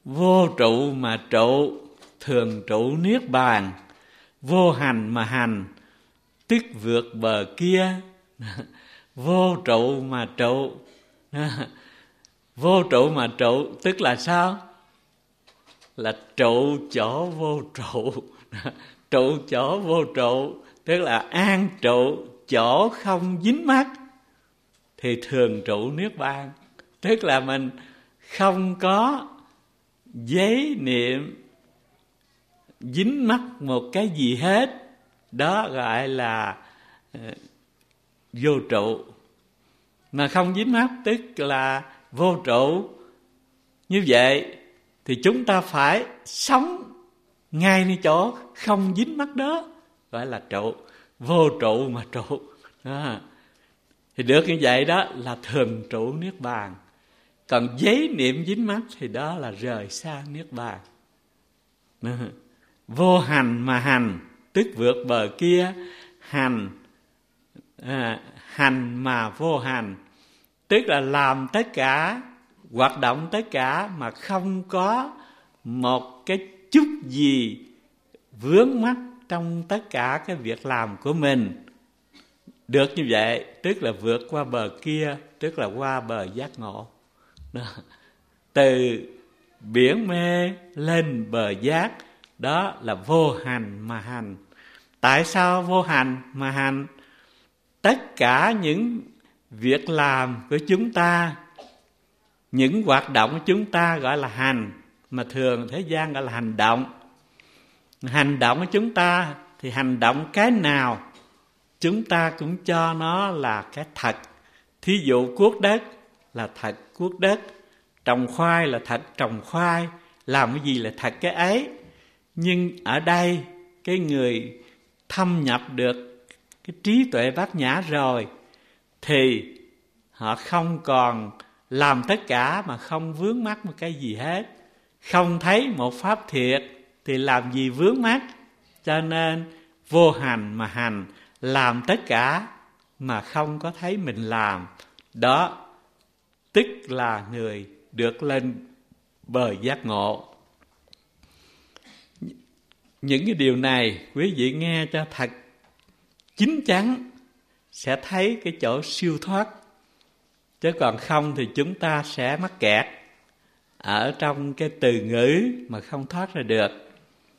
Vô trụ mà trụ, thường trụ niết bàn. Vô hành mà hành, tức vượt bờ kia. Vô trụ mà trụ. Vô trụ mà trụ tức là sao? Là trụ chỗ vô trụ. Trụ chỗ vô trụ tức là an trụ chỗ không dính mắc, thì thường trụ niết bàn. Tức là mình không có giấy niệm dính mắc một cái gì hết. Đó gọi là vô trụ. Mà không dính mắc tức là vô trụ. Như vậy thì chúng ta phải sống ngay nơi chỗ không dính mắc đó, gọi là trụ. Vô trụ mà trụ đó. Thì được như vậy đó là thường trụ niết bàn. Còn giấy niệm dính mắc thì đó là rời xa niết bàn. Vô hành mà hành, tức vượt bờ kia. Hành mà vô hành, tức là làm tất cả, hoạt động tất cả mà không có một cái chút gì vướng mắc trong tất cả cái việc làm của mình. Được như vậy tức là vượt qua bờ kia, tức là qua bờ giác ngộ đó. Từ biển mê lên bờ giác, đó là vô hành mà hành. Tại sao vô hành mà hành? Tất cả những việc làm của chúng ta, những hoạt động của chúng ta gọi là hành, mà thường thế gian gọi là hành động. Hành động của chúng ta thì hành động cái nào chúng ta cũng cho nó là cái thật. Thí dụ cuốc đất là thật cuốc đất, trồng khoai là thật trồng khoai, làm cái gì là thật cái ấy. Nhưng ở đây cái người thâm nhập được cái trí tuệ bát nhã rồi thì họ không còn làm tất cả mà không vướng mắc một cái gì hết. Không thấy một pháp thiệt thì làm gì vướng mắc. Cho nên vô hành mà hành, làm tất cả mà không có thấy mình làm. Đó tức là người được lên bờ giác ngộ. Những cái điều này quý vị nghe cho thật chín chắn sẽ thấy cái chỗ siêu thoát. Chứ còn không thì chúng ta sẽ mắc kẹt ở trong cái từ ngữ mà không thoát ra được.